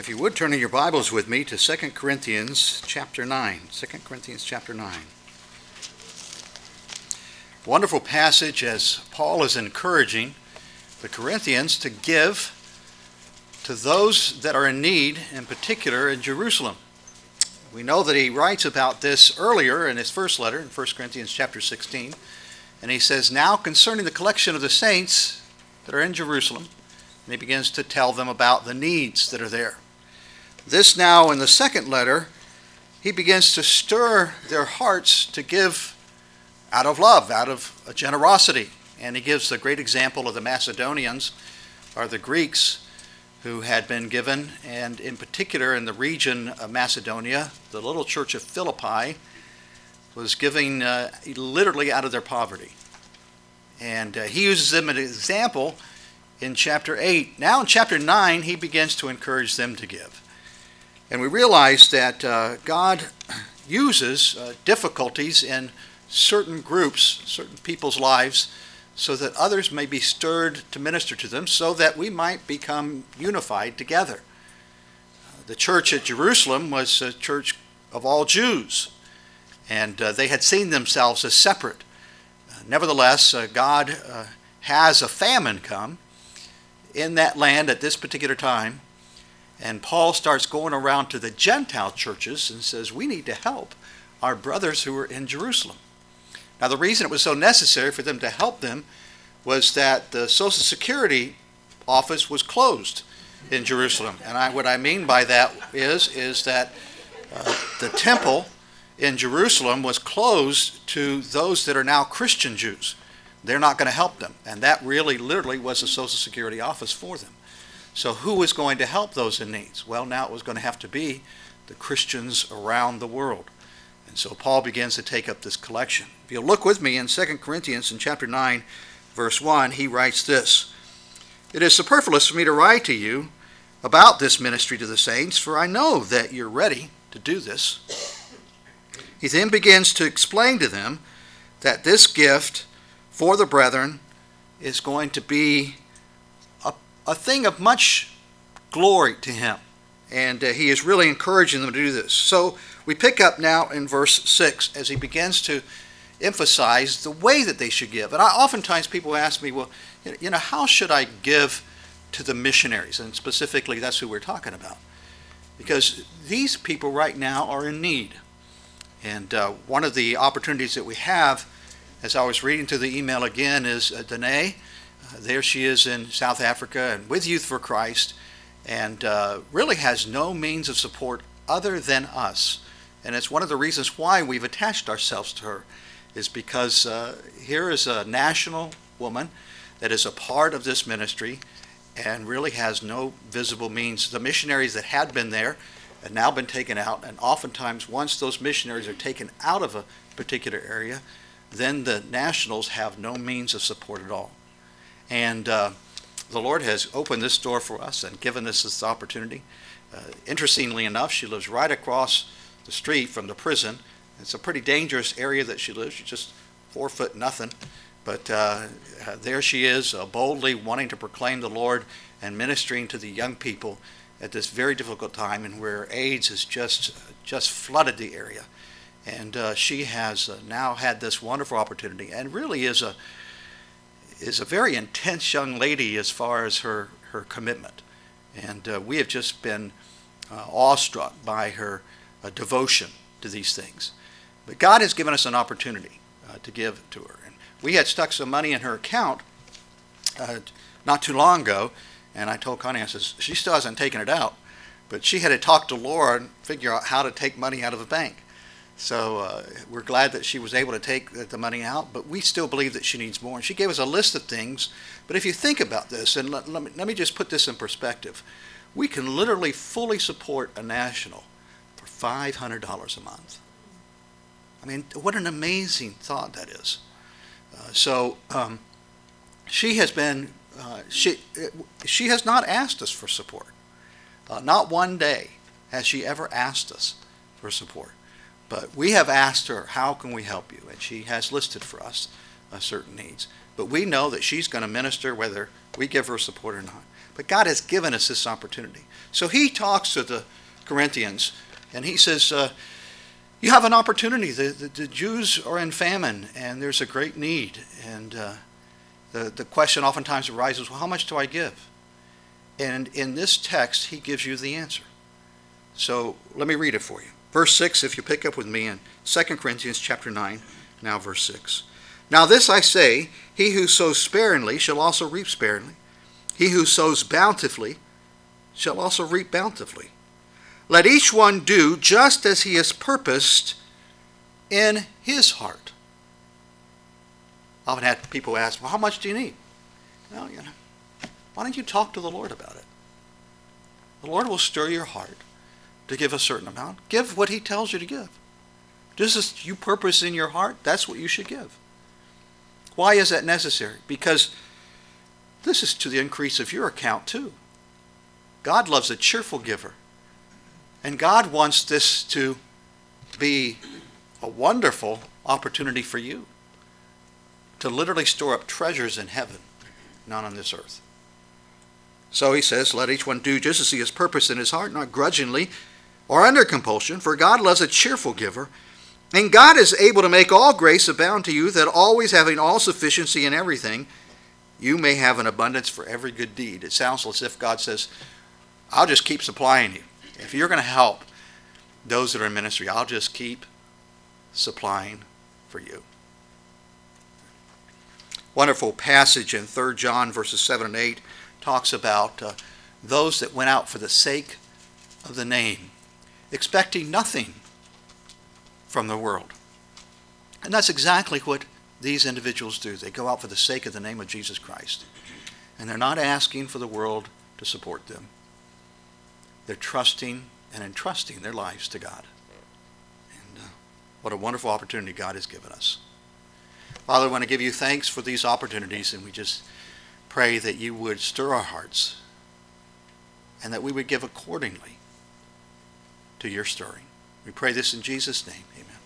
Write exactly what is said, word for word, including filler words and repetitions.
If you would turn in your Bibles with me to Second Corinthians chapter nine. Second Corinthians chapter nine. Wonderful passage as Paul is encouraging the Corinthians to give to those that are in need, in particular in Jerusalem. We know that he writes about this earlier in his first letter, in First Corinthians chapter sixteen. And he says, now concerning the collection of the saints that are in Jerusalem, and he begins to tell them about the needs that are there. This now in the second letter, he begins to stir their hearts to give out of love, out of a generosity. And he gives the great example of the Macedonians, or the Greeks, who had been given, and in particular in the region of Macedonia, the little church of Philippi was giving uh, literally out of their poverty. And uh, he uses them as an example in chapter eight. Now in chapter nine, he begins to encourage them to give. And we realize that uh, God uses uh, difficulties in certain groups, certain people's lives, so that others may be stirred to minister to them, so that we might become unified together. Uh, the church at Jerusalem was a church of all Jews, and uh, they had seen themselves as separate. Uh, nevertheless, uh, God uh, has a famine come in that land at this particular time. And Paul starts going around to the Gentile churches and says, we need to help our brothers who are in Jerusalem. Now, the reason it was so necessary for them to help them was that the Social Security office was closed in Jerusalem. And I, what I mean by that is, is that uh, the temple in Jerusalem was closed to those that are now Christian Jews. They're not going to help them. And that really, literally was the Social Security office for them. So who was going to help those in need? Well, now it was going to have to be the Christians around the world. And so Paul begins to take up this collection. If you'll look with me in Second Corinthians in chapter nine, verse one, he writes this: It is superfluous for me to write to you about this ministry to the saints, for I know that you're ready to do this. He then begins to explain to them that this gift for the brethren is going to be a thing of much glory to him. And uh, he is really encouraging them to do this. So we pick up now in verse six as he begins to emphasize the way that they should give. And I, oftentimes people ask me, well, you know, how should I give to the missionaries? And specifically, that's who we're talking about. Because these people right now are in need. And uh, one of the opportunities that we have, as I was reading through the email again, is uh, Danae. Uh, there she is in South Africa and with Youth for Christ, and uh, really has no means of support other than us. And it's one of the reasons why we've attached ourselves to her, is because uh, here is a national woman that is a part of this ministry and really has no visible means. The missionaries that had been there have now been taken out, and oftentimes once those missionaries are taken out of a particular area, then the nationals have no means of support at all. And uh, the Lord has opened this door for us and given us this opportunity. Uh, interestingly enough, she lives right across the street from the prison. It's a pretty dangerous area that she lives. She's just four foot nothing. But uh, uh, there she is, uh, boldly wanting to proclaim the Lord and ministering to the young people at this very difficult time, and where AIDS has just, just flooded the area. And uh, she has uh, now had this wonderful opportunity, and really is a is a very intense young lady as far as her, her commitment. And uh, we have just been uh, awestruck by her uh, devotion to these things. But God has given us an opportunity uh, to give to her. And we had stuck some money in her account uh, not too long ago, and I told Connie, I says, she still hasn't taken it out, but she had to talk to Laura and figure out how to take money out of a bank. So uh, we're glad that she was able to take the money out, but we still believe that she needs more. And she gave us a list of things. But if you think about this, and let, let, me, let me just put this in perspective, we can literally fully support a national for five hundred dollars a month. I mean, what an amazing thought that is. Uh, so um, she has been, uh, she, she has not asked us for support. Uh, not one day has she ever asked us for support. But we have asked her, how can we help you? And she has listed for us uh, certain needs. But we know that she's going to minister whether we give her support or not. But God has given us this opportunity. So he talks to the Corinthians, and he says, uh, you have an opportunity. The, the, the Jews are in famine, and there's a great need. And uh, the, the question oftentimes arises, well, how much do I give? And in this text, he gives you the answer. So let me read it for you. Verse six, if you pick up with me in Second Corinthians chapter nine, now verse six. Now this I say, he who sows sparingly shall also reap sparingly. He who sows bountifully shall also reap bountifully. Let each one do just as he has purposed in his heart. I often had people ask, well, how much do you need? Well, you know, why don't you talk to the Lord about it? The Lord will stir your heart to give a certain amount. Give what he tells you to give. Just as you purpose in your heart, that's what you should give. Why is that necessary? Because this is to the increase of your account too. God loves a cheerful giver. And God wants this to be a wonderful opportunity for you to literally store up treasures in heaven, not on this earth. So he says, let each one do just as he has purpose in his heart, not grudgingly or under compulsion, for God loves a cheerful giver. And God is able to make all grace abound to you, that always having all sufficiency in everything, you may have an abundance for every good deed. It sounds as if God says, I'll just keep supplying you. If you're going to help those that are in ministry, I'll just keep supplying for you. Wonderful passage in Third John verses seven and eight talks about uh, those that went out for the sake of the name, expecting nothing from the world. And that's exactly what these individuals do. They go out for the sake of the name of Jesus Christ. And they're not asking for the world to support them. They're trusting and entrusting their lives to God. And uh, what a wonderful opportunity God has given us. Father, I want to give you thanks for these opportunities, and we just pray that you would stir our hearts and that we would give accordingly to your stirring. We pray this in Jesus' name. Amen.